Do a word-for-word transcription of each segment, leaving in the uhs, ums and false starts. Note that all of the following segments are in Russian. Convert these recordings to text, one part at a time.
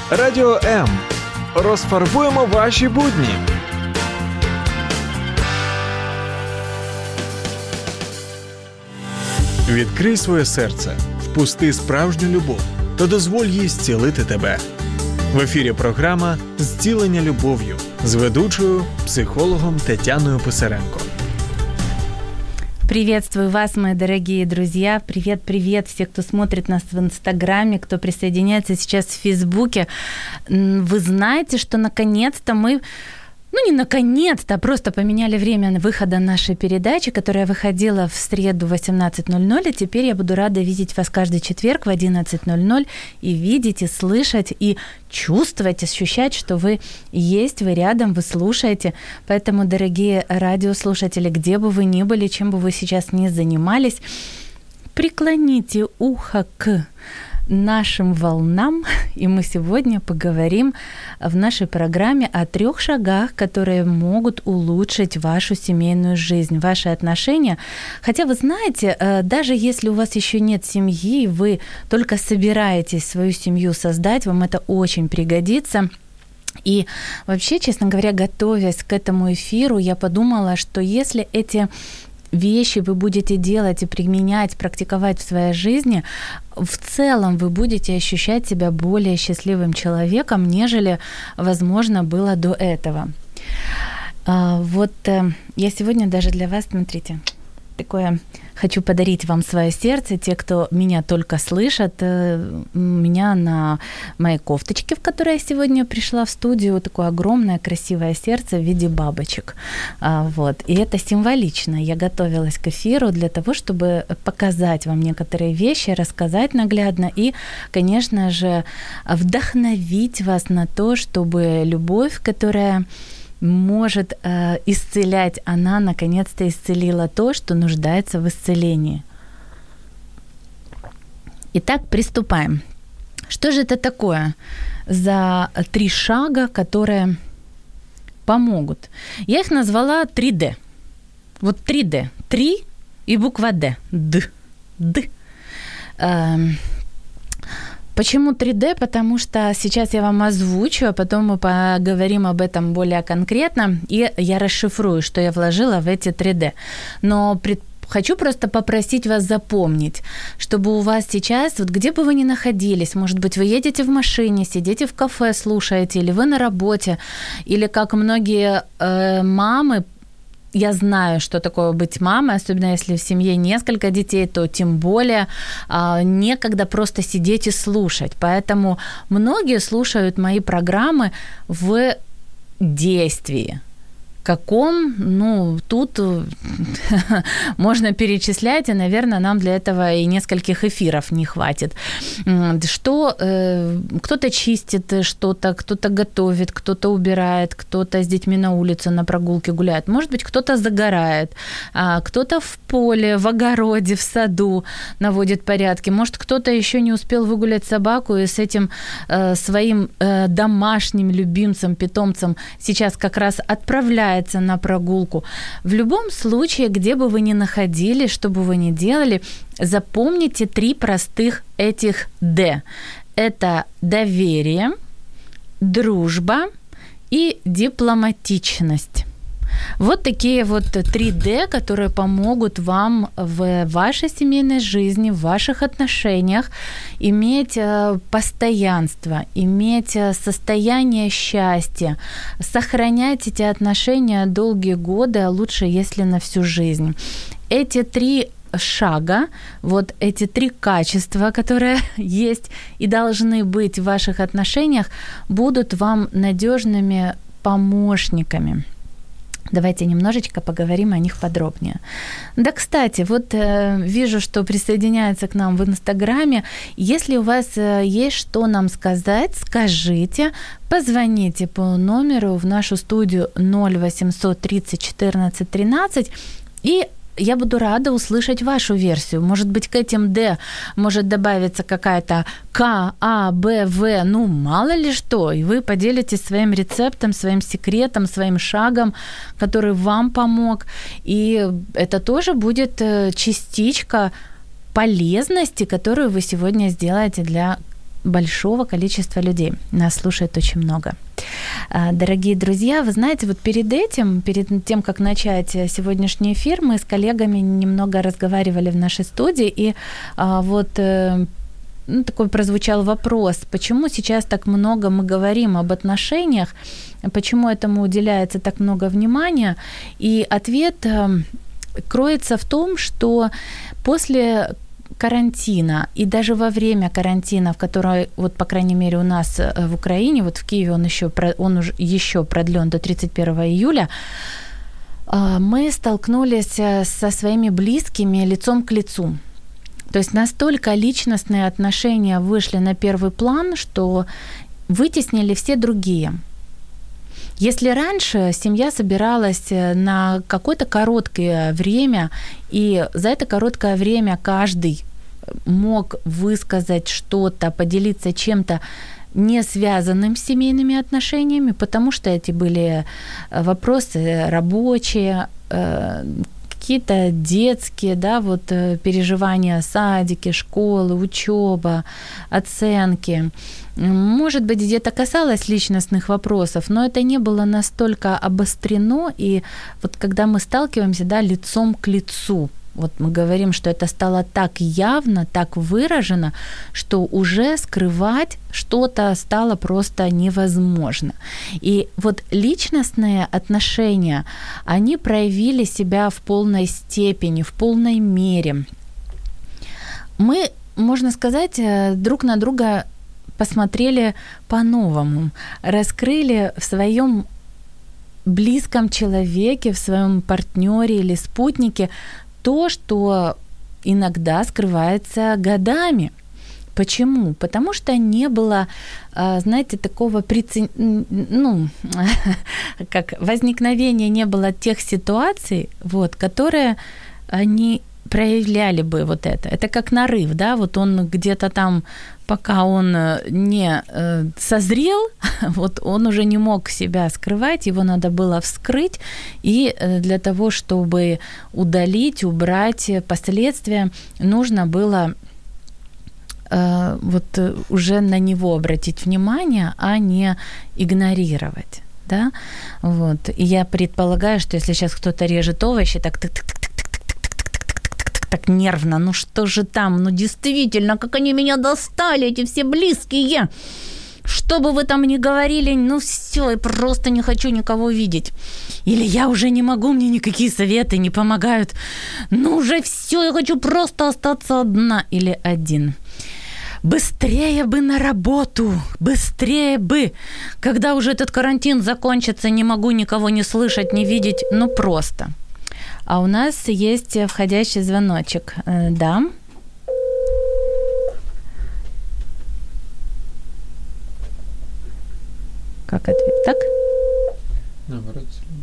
Радіо М. Розфарбуємо ваші будні. Відкрий своє серце, впусти справжню любов та дозволь їй зцілити тебе. В ефірі програма «Зцілення любов'ю» з ведучою, психологом Тетяною Писаренко. Приветствую вас, мои дорогие друзья. Привет-привет все, кто смотрит нас в Инстаграме, кто присоединяется сейчас в Фейсбуке. Вы знаете, что наконец-то мы... Ну, не наконец-то, а просто поменяли время выхода нашей передачи, которая выходила в среду в восемнадцать ноль ноль, и теперь я буду рада видеть вас каждый четверг в одиннадцать ноль ноль и видеть, и слышать, и чувствовать, ощущать, что вы есть, вы рядом, вы слушаете. Поэтому, дорогие радиослушатели, где бы вы ни были, чем бы вы сейчас ни занимались, преклоните ухо к нашим волнам, и мы сегодня поговорим в нашей программе о трех шагах, которые могут улучшить вашу семейную жизнь, ваши отношения. Хотя вы знаете, даже если у вас еще нет семьи, вы только собираетесь свою семью создать, вам это очень пригодится. И вообще, честно говоря, готовясь к этому эфиру, я подумала, что если эти вещи вы будете делать и применять, практиковать в своей жизни, в целом вы будете ощущать себя более счастливым человеком, нежели, возможно, было до этого. Вот я сегодня даже для вас, смотрите, такое хочу подарить вам свое сердце. Те, кто меня только слышат, у меня на моей кофточке, в которой я сегодня пришла в студию, такое огромное красивое сердце в виде бабочек. Вот. И это символично. Я готовилась к эфиру для того, чтобы показать вам некоторые вещи, рассказать наглядно и, конечно же, вдохновить вас на то, чтобы любовь, которая может э, исцелять, она наконец-то исцелила то, что нуждается в исцелении. Итак, приступаем. Что же это такое за три шага, которые помогут? Я их назвала три дэ. Вот три дэ. Три и буква Д. Д. Д. Эм. Почему три дэ? Потому что сейчас я вам озвучу, а потом мы поговорим об этом более конкретно, и я расшифрую, что я вложила в эти три дэ. Но пред... хочу просто попросить вас запомнить, чтобы у вас сейчас, вот где бы вы ни находились, может быть, вы едете в машине, сидите в кафе, слушаете, или вы на работе, или как многие э, мамы, я знаю, что такое быть мамой, особенно если в семье несколько детей, то тем более а, некогда просто сидеть и слушать. Поэтому многие слушают мои программы в действии. Каком, ну, тут можно перечислять, и, наверное, нам для этого и нескольких эфиров не хватит. Что э, кто-то чистит что-то, кто-то готовит, кто-то убирает, кто-то с детьми на улице на прогулке гуляет. Может быть, кто-то загорает, а кто-то в поле, в огороде, в саду наводит порядки. Может, кто-то еще не успел выгулять собаку и с этим э, своим э, домашним любимцем, питомцем сейчас как раз отправляет на прогулку. В любом случае, где бы вы ни находились, что бы вы ни делали, запомните три простых этих Д. Это доверие, дружба и дипломатичность. Вот такие вот три дэ, которые помогут вам в вашей семейной жизни, в ваших отношениях иметь постоянство, иметь состояние счастья, сохранять эти отношения долгие годы, а лучше, если на всю жизнь. Эти три шага, вот эти три качества, которые есть и должны быть в ваших отношениях, будут вам надежными помощниками. Давайте немножечко поговорим о них подробнее. Да, кстати, вот э, вижу, что присоединяется к нам в Инстаграме. Если у вас э, есть что нам сказать, скажите, позвоните по номеру в нашу студию ноль восемьсот тридцать четырнадцать тринадцать, и я буду рада услышать вашу версию. Может быть, к этим «Д» может добавиться какая-то К, А, Б, В, ну, мало ли что. И вы поделитесь своим рецептом, своим секретом, своим шагом, который вам помог. И это тоже будет частичка полезности, которую вы сегодня сделаете для большого количества людей. Нас слушает очень много. Дорогие друзья, вы знаете, вот перед этим, перед тем, как начать сегодняшний эфир, мы с коллегами немного разговаривали в нашей студии, и вот ну, такой прозвучал вопрос, почему сейчас так много мы говорим об отношениях, почему этому уделяется так много внимания, и ответ кроется в том, что после карантина и даже во время карантина, в который, вот по крайней мере у нас в Украине, вот в Киеве он еще, он уже еще продлен до тридцать первого июля, мы столкнулись со своими близкими лицом к лицу. То есть настолько личностные отношения вышли на первый план, что вытеснили все другие. Если раньше семья собиралась на какое-то короткое время, и за это короткое время каждый мог высказать что-то, поделиться чем-то не связанным с семейными отношениями, потому что эти были вопросы рабочие, какие-то детские, да, вот переживания, садики, школы, учеба, оценки. Может быть, где-то касалось личностных вопросов, но это не было настолько обострено, и вот когда мы сталкиваемся, да, лицом к лицу, вот мы говорим, что это стало так явно, так выражено, что уже скрывать что-то стало просто невозможно. И вот личностные отношения, они проявили себя в полной степени, в полной мере. Мы, можно сказать, друг на друга посмотрели по-новому, раскрыли в своем близком человеке, в своем партнере или спутнике то, что иногда скрывается годами. Почему? Потому что не было, знаете, такого прицен... ну, как возникновения не было тех ситуаций, вот, которые они проявляли бы вот это. Это как нарыв, да, вот он где-то там, пока он не э, созрел, вот он уже не мог себя скрывать, его надо было вскрыть, и для того, чтобы удалить, убрать последствия, нужно было э, вот уже на него обратить внимание, а не игнорировать, да, вот. И я предполагаю, что если сейчас кто-то режет овощи, так тык-тык-тык, так нервно, ну что же там, ну действительно, как они меня достали, эти все близкие. Что бы вы там ни говорили, ну все, я просто не хочу никого видеть. Или я уже не могу, мне никакие советы не помогают. Ну уже все, я хочу просто остаться одна или один. Быстрее бы на работу, быстрее бы. Когда уже этот карантин закончится, не могу никого не слышать, не видеть, ну просто. А у нас есть входящий звоночек. Да. Как ответ? Так? Наоборот.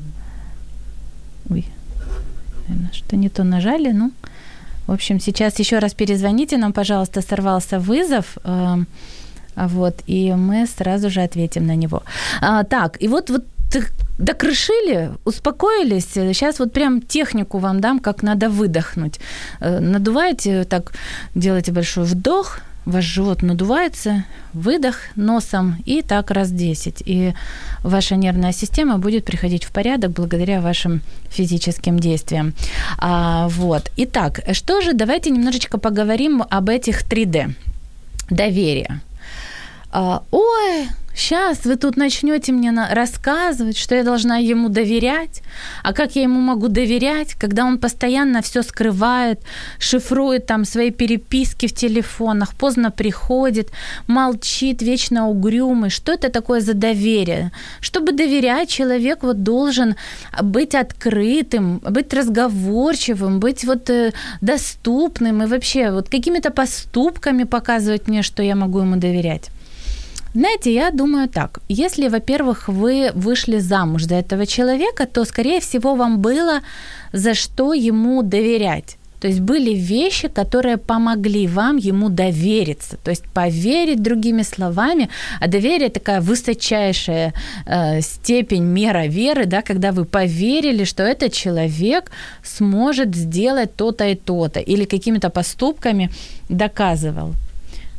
Ой, наверное, что не то нажали, ну. В общем, сейчас еще раз перезвоните нам, пожалуйста, сорвался вызов. Вот, и мы сразу же ответим на него. А, так, и вот, вот докрышили, успокоились. Сейчас вот прям технику вам дам, как надо выдохнуть. Надуваете, так делаете большой вдох, ваш живот надувается, выдох носом и так раз десять. И ваша нервная система будет приходить в порядок благодаря вашим физическим действиям. А, вот. Итак, что же, давайте немножечко поговорим об этих три дэ. Доверие. А, ой, сейчас вы тут начнете мне рассказывать, что я должна ему доверять. А как я ему могу доверять, когда он постоянно все скрывает, шифрует там свои переписки в телефонах, поздно приходит, молчит, вечно угрюмый. Что это такое за доверие? Чтобы доверять, человек вот должен быть открытым, быть разговорчивым, быть вот доступным и вообще вот какими-то поступками показывать мне, что я могу ему доверять. Знаете, я думаю так. Если, во-первых, вы вышли замуж за этого человека, то, скорее всего, вам было за что ему доверять. То есть были вещи, которые помогли вам ему довериться. То есть поверить, другими словами. А доверие такая высочайшая э, степень, мера веры, да, когда вы поверили, что этот человек сможет сделать то-то и то-то. Или какими-то поступками доказывал.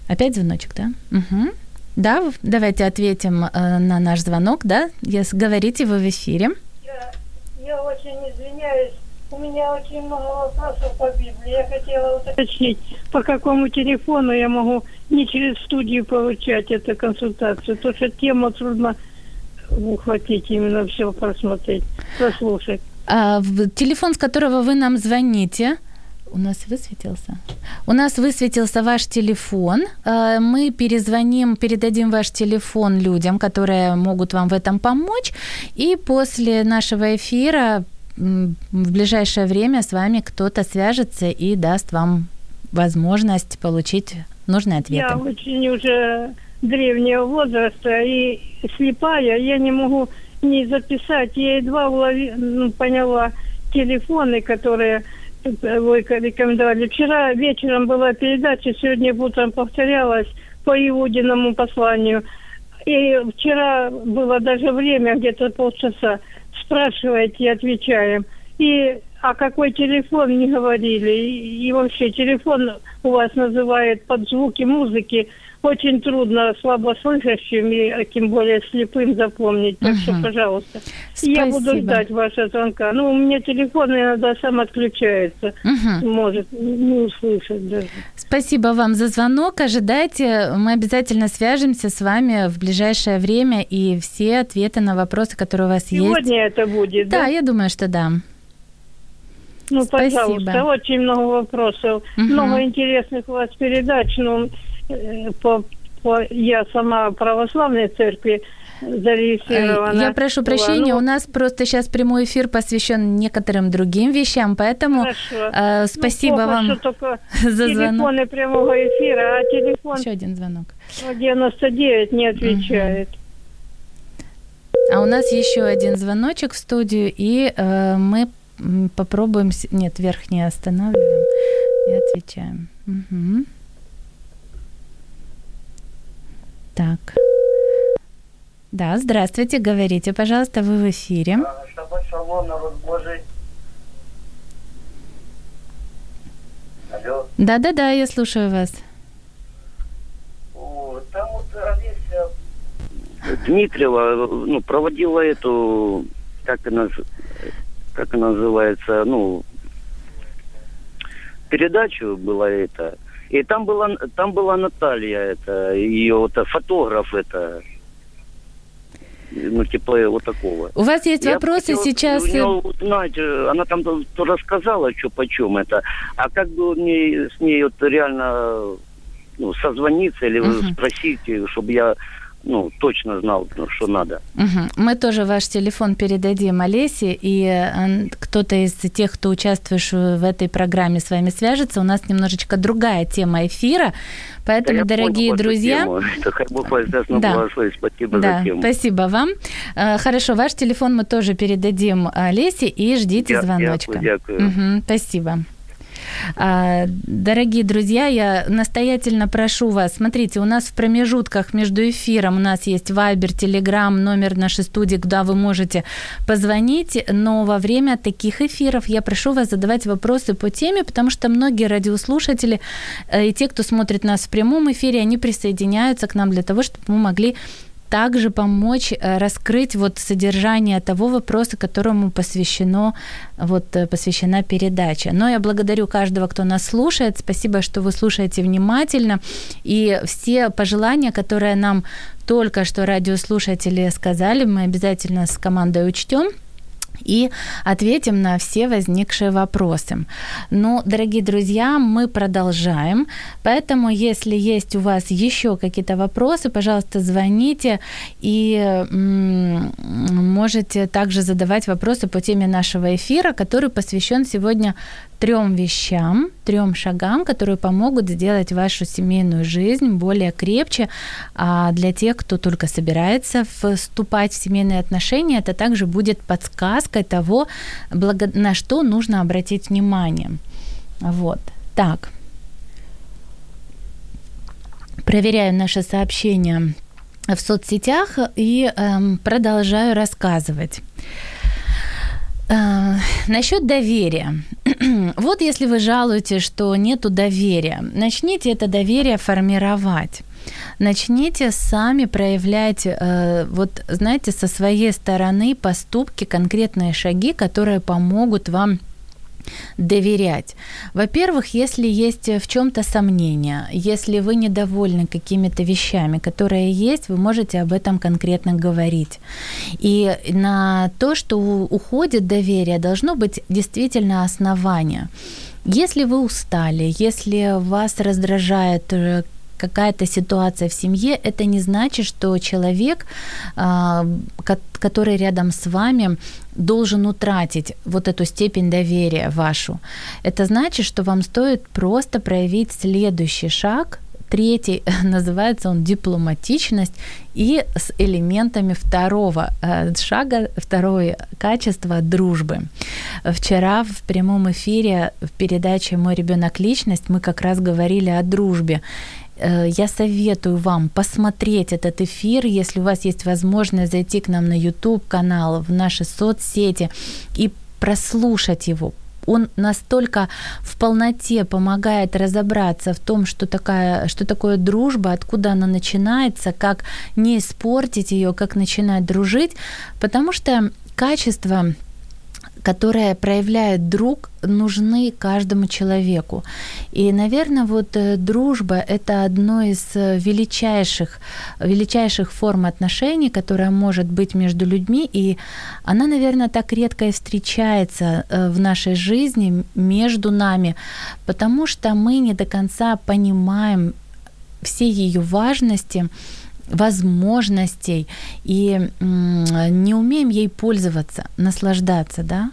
Опять звоночек, да? Угу. Да, давайте ответим э, на наш звонок, да? Yes, говорите, вы в эфире. Я, я очень извиняюсь, у меня очень много вопросов по Библии. Я хотела уточнить, по какому телефону я могу не через студию получать эту консультацию, потому что тему трудно ухватить, именно все просмотреть, прослушать. А, телефон, с которого вы нам звоните, у нас высветился? У нас высветился ваш телефон. Мы перезвоним, передадим ваш телефон людям, которые могут вам в этом помочь. И после нашего эфира в ближайшее время с вами кто-то свяжется и даст вам возможность получить нужные ответы. Я очень уже древнего возраста и слепая. Я не могу не записать. Я едва улови, ну, поняла телефоны, которые вы рекомендовали. Вчера вечером была передача, сегодня утром повторялась по Иудиному посланию. И вчера было даже время, где-то полчаса. Спрашиваете, отвечаем. И а какой телефон не говорили. И, и вообще телефон у вас называют под звуки музыки. Очень трудно слабослышащим и тем более слепым запомнить. Так uh-huh. что, пожалуйста, Спасибо. Я буду ждать вашего звонка. Ну, у меня телефон иногда сам отключается. Uh-huh. Может не услышать даже. Спасибо вам за звонок. Ожидайте. Мы обязательно свяжемся с вами в ближайшее время. И все ответы на вопросы, которые у вас Сегодня есть. Сегодня это будет, да? Да, я думаю, что да. Ну, Спасибо. Пожалуйста. Очень много вопросов. Uh-huh. Много интересных у вас передач. Ну, По, по, я сама в православной церкви зарегистрирована. Я прошу прощения, ну, у нас просто сейчас прямой эфир посвящен некоторым другим вещам, поэтому э, спасибо ну, вам за звонок. Телефоны прямого эфира, а телефон... Еще один звонок. девяносто девять не отвечает. Угу. А у нас еще один звоночек в студию, и э, мы попробуем... Нет, верхний останавливаем и отвечаем. Угу. Так. Да, здравствуйте, говорите, пожалуйста, вы в эфире. Шаббат шалом, народ Божий. Алло. Да-да-да, я слушаю вас. О, там вот Олеся Дмитриева, ну, проводила эту, как она, как она называется, ну, передачу была это. И там была, там была Наталья, это, ее вот, фотограф, это, ну, типа вот такого. У вас есть Я вопросы хотел, сейчас? У нее узнать, она там то рассказала, что почем это, а как бы мне с ней вот реально, ну, созвониться или uh-huh. спросить, чтобы я, ну, точно знал, ну, что надо. Угу. Мы тоже ваш телефон передадим Олесе, и кто-то из тех, кто участвует в этой программе, с вами свяжется. У нас немножечко другая тема эфира, поэтому, да, дорогие понял, друзья... Да. Спасибо да, за тему. Спасибо вам. Хорошо, ваш телефон мы тоже передадим Олесе, и ждите Я, звоночка. Дякую. Угу, спасибо. Дорогие друзья, я настоятельно прошу вас, смотрите, у нас в промежутках между эфиром у нас есть Viber, Telegram, номер нашей студии, куда вы можете позвонить, но во время таких эфиров я прошу вас задавать вопросы по теме, потому что многие радиослушатели и те, кто смотрит нас в прямом эфире, они присоединяются к нам для того, чтобы мы могли также помочь раскрыть вот содержание того вопроса, которому посвящено, вот, посвящена передача. Но я благодарю каждого, кто нас слушает. Спасибо, что вы слушаете внимательно. И все пожелания, которые нам только что радиослушатели сказали, мы обязательно с командой учтем и ответим на все возникшие вопросы. Ну, дорогие друзья, мы продолжаем, поэтому, если есть у вас еще какие-то вопросы, пожалуйста, звоните и м- можете также задавать вопросы по теме нашего эфира, который посвящен сегодня трем вещам, трем шагам, которые помогут сделать вашу семейную жизнь более крепче. А для тех, кто только собирается вступать в семейные отношения, это также будет подсказкой того, на что нужно обратить внимание. Вот. Так. Проверяю наши сообщения в соцсетях и эм, продолжаю рассказывать. Э, насчет доверия. вот если вы жалуетесь, что нету доверия, начните это доверие формировать. Начните сами проявлять, э, вот, знаете, со своей стороны поступки, конкретные шаги, которые помогут вам доверять. Во-первых, если есть в чем-то сомнения, если вы недовольны какими-то вещами, которые есть, вы можете об этом конкретно говорить. И на то, что уходит доверие, должно быть действительно основание. Если вы устали, если вас раздражает какая-то ситуация в семье, это не значит, что человек, который рядом с вами, должен утратить вот эту степень доверия вашу. Это значит, что вам стоит просто проявить следующий шаг. Третий, называется он дипломатичность, и с элементами второго шага, второе качество дружбы. Вчера в прямом эфире в передаче «Мой ребенок. Личность» мы как раз говорили о дружбе. Я советую вам посмотреть этот эфир, если у вас есть возможность зайти к нам на YouTube-канал, в наши соцсети и прослушать его. Он настолько в полноте помогает разобраться в том, что, такая, что такое дружба, откуда она начинается, как не испортить ее, как начинать дружить, потому что качества, которые проявляет друг, нужны каждому человеку. И, наверное, вот дружба – это одно из величайших, величайших форм отношений, которая может быть между людьми, и она, наверное, так редко и встречается в нашей жизни между нами, потому что мы не до конца понимаем все ее важности, возможностей и не умеем ей пользоваться, наслаждаться, да?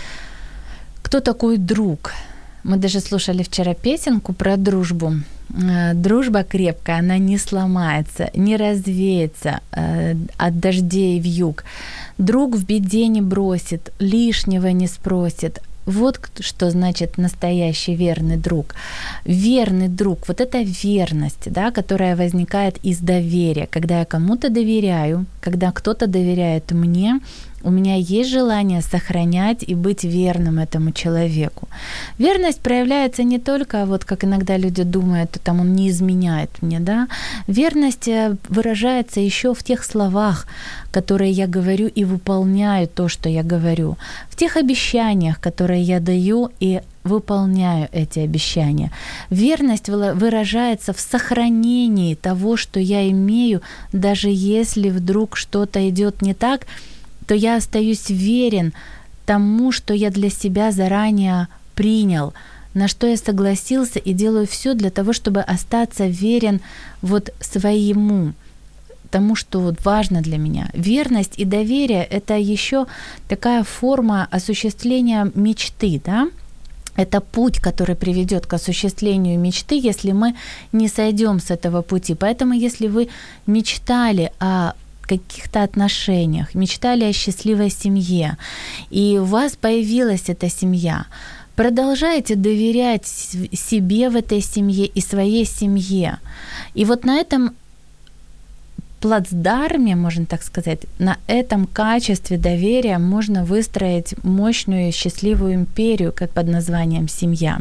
Кто такой друг? Мы даже слушали вчера песенку про дружбу. Дружба крепкая, она не сломается, не развеется от дождей в юг. Друг в беде не бросит, лишнего не спросит. Вот что значит настоящий верный друг. Верный друг, вот эта верность, да, которая возникает из доверия. Когда я кому-то доверяю, когда кто-то доверяет мне, у меня есть желание сохранять и быть верным этому человеку. Верность проявляется не только, вот как иногда люди думают, там он не изменяет мне, да. Верность выражается еще в тех словах, которые я говорю и выполняю то, что я говорю, в тех обещаниях, которые я даю и выполняю эти обещания. Верность выражается в сохранении того, что я имею, даже если вдруг что-то идет не так, то я остаюсь верен тому, что я для себя заранее принял, на что я согласился, и делаю все для того, чтобы остаться верен вот своему, тому, что вот важно для меня. Верность и доверие – это еще такая форма осуществления мечты, да? Это путь, который приведет к осуществлению мечты, если мы не сойдем с этого пути. Поэтому, если вы мечтали о каких-то отношениях, мечтали о счастливой семье, и у вас появилась эта семья, продолжайте доверять себе в этой семье и своей семье. И вот на этом плацдарме, можно так сказать, на этом качестве доверия можно выстроить мощную счастливую империю, как под названием «Семья».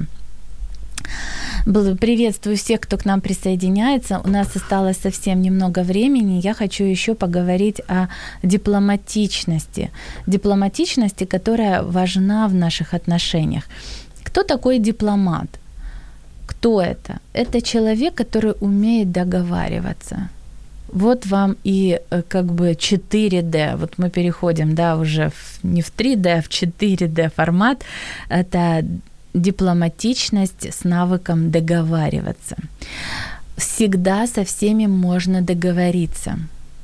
Приветствую всех, кто к нам присоединяется. У нас осталось совсем немного времени. Я хочу еще поговорить о дипломатичности. Дипломатичности, которая важна в наших отношениях. Кто такой дипломат? Кто это? Это человек, который умеет договариваться. Вот вам и как бы четыре дэ. Вот мы переходим, да, уже в, не в три дэ, а в четыре дэ формат. Это дипломатичность с навыком договариваться. Всегда со всеми можно договориться.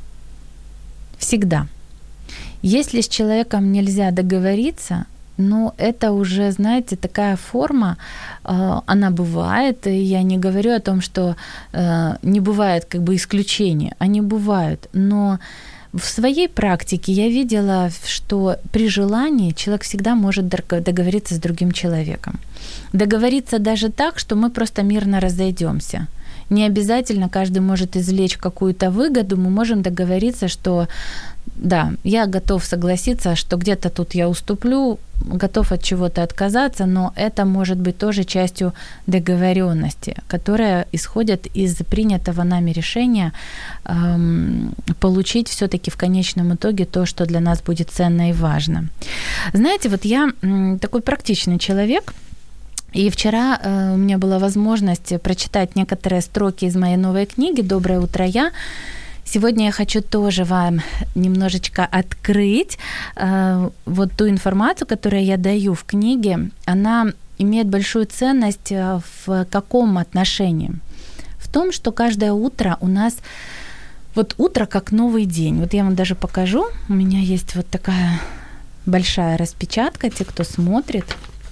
Всегда. Если с человеком нельзя договориться, ну, это уже, знаете, такая форма, э, она бывает, и я не говорю о том, что э, не бывает как бы исключения, они бывают, но в своей практике я видела, что при желании человек всегда может договориться с другим человеком. Договориться даже так, что мы просто мирно разойдемся. Не обязательно каждый может извлечь какую-то выгоду, мы можем договориться, что да, я готов согласиться, что где-то тут я уступлю, готов от чего-то отказаться, но это может быть тоже частью договоренности, которая исходит из принятого нами решения эм, получить все-таки в конечном итоге то, что для нас будет ценно и важно. Знаете, вот я м, такой практичный человек, и вчера э, у меня была возможность прочитать некоторые строки из моей новой книги «Доброе утро, я». Сегодня я хочу тоже вам немножечко открыть э, вот ту информацию, которую я даю в книге. Она имеет большую ценность в каком отношении? В том, что каждое утро у нас, вот утро как новый день. Вот я вам даже покажу. У меня есть вот такая большая распечатка, те, кто смотрит.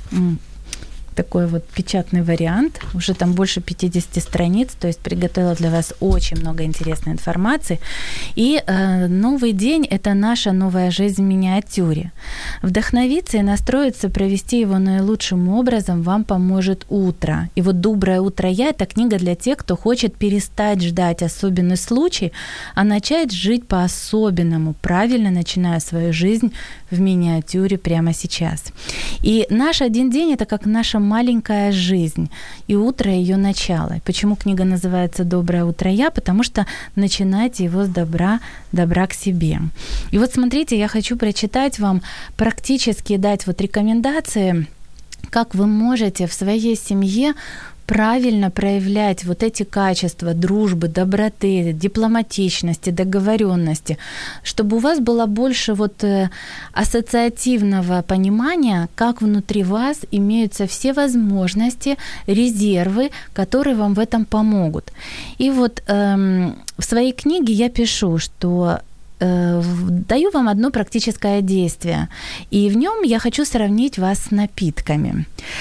Такой вот печатный вариант, уже там больше пятьдесят страниц, то есть приготовила для вас очень много интересной информации. И э, новый день – это наша новая жизнь в миниатюре. Вдохновиться и настроиться, провести его наилучшим образом вам поможет утро. И вот «Доброе утро, я» – это книга для тех, кто хочет перестать ждать особенный случай, а начать жить по-особенному, правильно начиная свою жизнь в миниатюре прямо сейчас. И наш один день – это как наша маленькая жизнь, и утро ее начало. Почему книга называется «Доброе утро, я»? Потому что начинайте его с добра, добра к себе. И вот смотрите, я хочу прочитать вам, практически дать вот рекомендации, как вы можете в своей семье правильно проявлять вот эти качества дружбы, доброты, дипломатичности, договоренности, чтобы у вас было больше вот ассоциативного понимания, как внутри вас имеются все возможности, резервы, которые вам в этом помогут. И вот эм, в своей книге я пишу, что даю вам одно практическое действие, и в нем я хочу сравнить вас с напитками.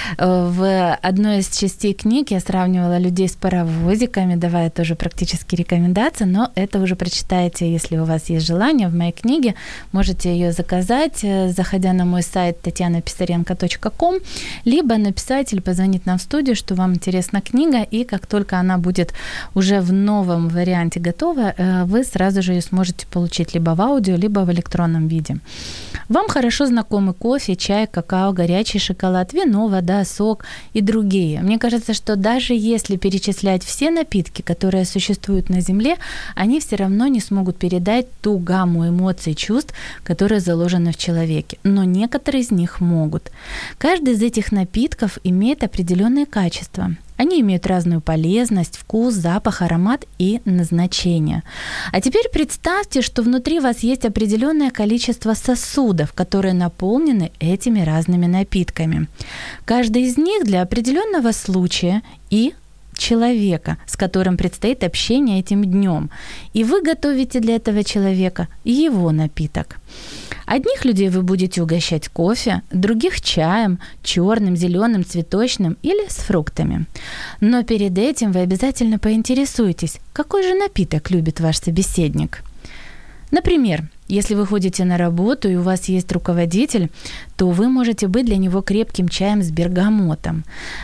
В одной из частей книг я сравнивала людей с паровозиками, давая тоже практические рекомендации, но это уже прочитаете, если у вас есть желание, в моей книге. Можете ее заказать, заходя на мой сайт татьяна писаренко точка ком, либо написать или позвонить нам в студию, что вам интересна книга, и как только она будет уже в новом варианте готова, вы сразу же ее сможете получить либо в аудио, либо в электронном виде. Вам хорошо знакомы кофе, чай, какао, горячий шоколад, вино, вода, сок и другие. Мне кажется, что даже если перечислять все напитки, которые существуют на Земле, они все равно не смогут передать ту гамму эмоций и чувств, которые заложены в человеке. Но некоторые из них могут. Каждый из этих напитков имеет определенные качества. Они имеют разную полезность, вкус, запах, аромат и назначение. А теперь представьте, что внутри вас есть определенное количество сосудов, которые наполнены этими разными напитками. Каждый из них для определенного случая и человека, с которым предстоит общение этим днем. И вы готовите для этого человека его напиток. Одних людей вы будете угощать кофе, других чаем, черным, зеленым, цветочным или с фруктами. Но перед этим вы обязательно поинтересуетесь, какой же напиток любит ваш собеседник. Например, если вы ходите на работу и у вас есть руководитель, то вы можете быть для него крепким чаем с бергамотом,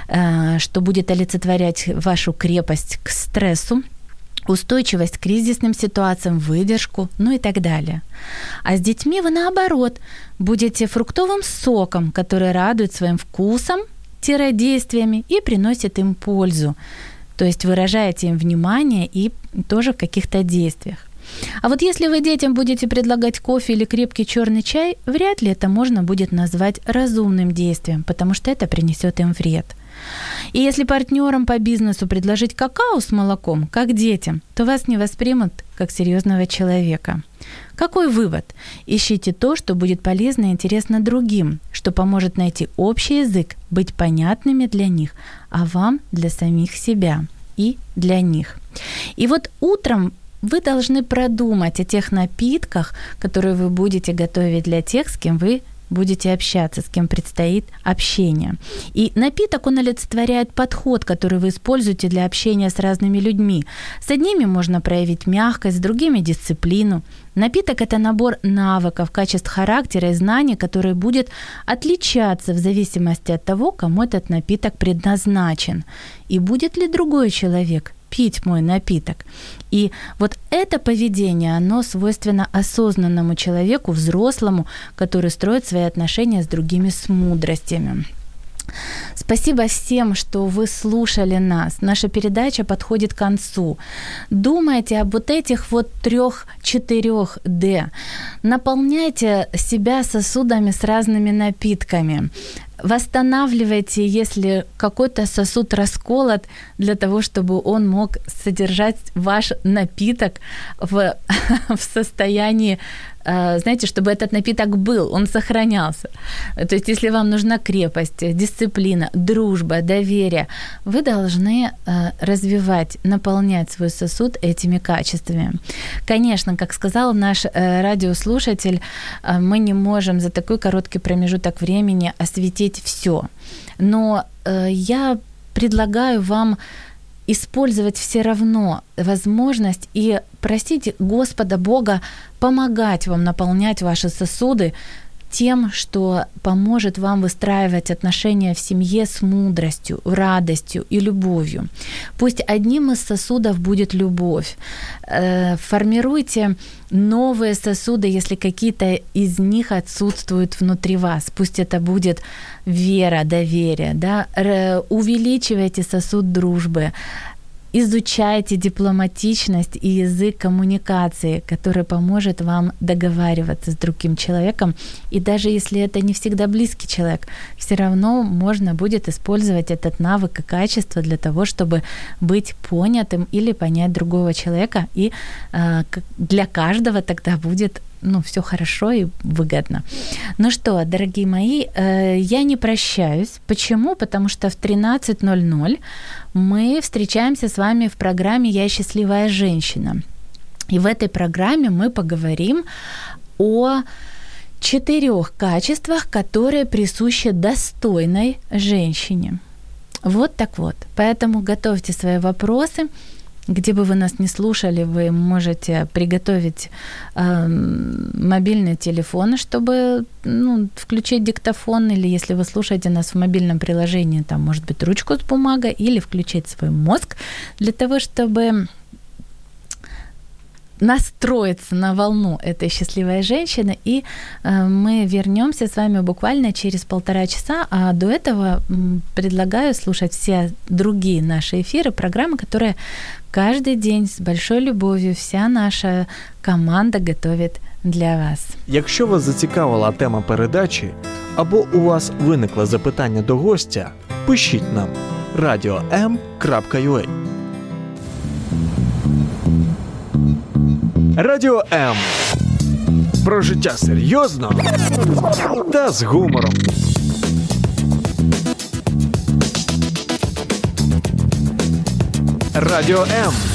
что будет олицетворять вашу крепость к стрессу, устойчивость к кризисным ситуациям, выдержку, ну и так далее. А с детьми вы, наоборот, будете фруктовым соком, который радует своим вкусом-действиями и приносит им пользу. То есть выражаете им внимание и тоже в каких-то действиях. А вот если вы детям будете предлагать кофе или крепкий черный чай, вряд ли это можно будет назвать разумным действием, потому что это принесет им вред. И если партнерам по бизнесу предложить какао с молоком, как детям, то вас не воспримут как серьезного человека. Какой вывод? Ищите то, что будет полезно и интересно другим, что поможет найти общий язык, быть понятными для них, а вам для самих себя и для них. И вот утром вы должны продумать о тех напитках, которые вы будете готовить для тех, с кем вы будете общаться, с кем предстоит общение. И напиток, он олицетворяет подход, который вы используете для общения с разными людьми. С одними можно проявить мягкость, с другими – дисциплину. Напиток – это набор навыков, качеств характера и знаний, который будет отличаться в зависимости от того, кому этот напиток предназначен. И будет ли другой человек пить мой напиток. И вот это поведение, оно свойственно осознанному человеку, взрослому, который строит свои отношения с другими с мудростями. Спасибо всем, что вы слушали нас. Наша передача подходит к концу. Думайте об вот этих вот трех-четырех «Д». Наполняйте себя сосудами с разными напитками. Восстанавливайте, если какой-то сосуд расколот, для того, чтобы он мог содержать ваш напиток в, в состоянии, знаете, чтобы этот напиток был, он сохранялся. То есть, если вам нужна крепость, дисциплина, дружба, доверие, вы должны развивать, наполнять свой сосуд этими качествами. Конечно, как сказал наш радиослушатель, мы не можем за такой короткий промежуток времени осветить все. Но я предлагаю вам использовать все равно возможность и просить Господа Бога помогать вам наполнять ваши сосуды тем, что поможет вам выстраивать отношения в семье с мудростью, радостью и любовью. Пусть одним из сосудов будет любовь. Формируйте новые сосуды, если какие-то из них отсутствуют внутри вас. Пусть это будет вера, доверие. Да? Увеличивайте сосуд дружбы. Изучайте дипломатичность и язык коммуникации, который поможет вам договариваться с другим человеком. И даже если это не всегда близкий человек, все равно можно будет использовать этот навык и качество для того, чтобы быть понятым или понять другого человека. И э, для каждого тогда будет ну, все хорошо и выгодно. Ну что, дорогие мои, э, я не прощаюсь. Почему? Потому что в тринадцать ноль ноль мы встречаемся с вами в программе «Я счастливая женщина». И в этой программе мы поговорим о четырех качествах, которые присущи достойной женщине. Вот так вот. Поэтому готовьте свои вопросы. Где бы вы нас не слушали, вы можете приготовить э, мобильный телефон, чтобы ну, включить диктофон, или если вы слушаете нас в мобильном приложении, там, может быть, ручку с бумагой, или включить свой мозг для того, чтобы настроиться на волну этой счастливой женщины, и э, мы вернемся с вами буквально через полтора часа, а до этого м, предлагаю слушать все другие наши эфиры, программы, которые каждый день с большой любовью вся наша команда готовит для вас. Якщо вас зацікавила тема передачі, або у вас виникло запитання до гостя, пишіть нам радіо ем крапка ю а. Радіо М. Про життя серйозно та з гумором. Радіо М.